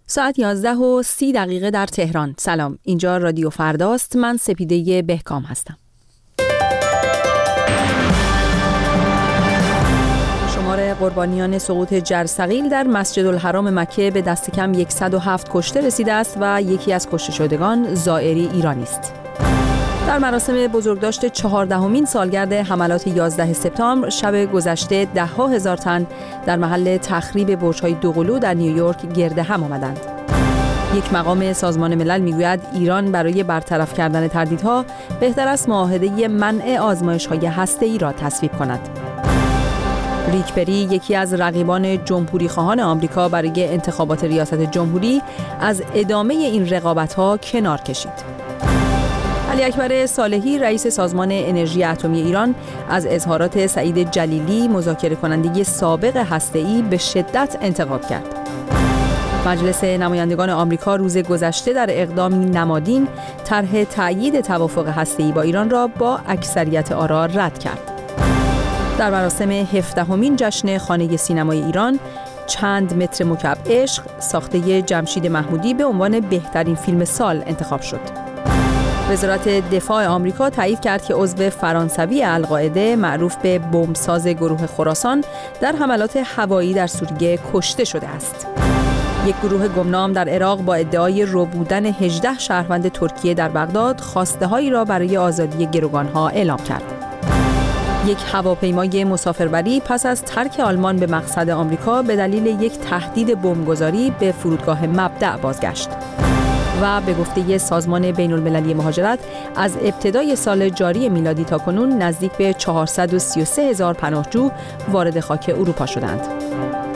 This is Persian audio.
ساعت 11:30 در تهران. سلام، اینجا رادیو فرداست. من سپیده بهکام هستم. شمار قربانیان سقوط جرثقیل در مسجد الحرام مکه به دست کم 107 کشته رسیده است و یکی از کشته شدگان زائری ایرانی است. در مراسم بزرگداشت 14مین سالگرد حملات 11 سپتامبر شب گذشته 10,000 تن در محل تخریب برج‌های دوقلو در نیویورک گرد هم آمدند. یک مقام سازمان ملل میگوید ایران برای برطرف کردن تردیدها بهتر است معاهده منع آزمایش‌های هسته‌ای را تصویب کند. ریک پری، یکی از رقیبان جمهوری خواهان آمریکا برای انتخابات ریاست جمهوری، از ادامه این رقابت‌ها کنار کشید. علی اکبر صالحی، رئیس سازمان انرژی اتمی ایران، از اظهارات سعید جلیلی، مذاکره کننده سابق هسته‌ای، به شدت انتقاد کرد. مجلس نمایندگان آمریکا روز گذشته در اقدامی نمادین طرح تأیید توافق هسته‌ای با ایران را با اکثریت آرا رد کرد. در مراسم 17مین جشن خانه سینمای ایران، چند متر مکعب عشق ساخته جمشید محمودی به عنوان بهترین فیلم سال انتخاب شد. وزارت دفاع آمریکا تایید کرد که عضو فرانسوی القاعده معروف به بمبساز گروه خراسان در حملات هوایی در سوریه کشته شده است. یک گروه گمنام در عراق با ادعای ربودن 18 شهروند ترکیه در بغداد خواسته‌هایی را برای آزادی گروگانها اعلام کرد. یک هواپیمای مسافربری پس از ترک آلمان به مقصد آمریکا به دلیل یک تهدید بمبگذاری به فرودگاه مبدأ بازگشت و به گفته سازمان بین‌المللی مهاجرت از ابتدای سال جاری میلادی تا کنون نزدیک به 433,000 پناهجو وارد خاک اروپا شدند.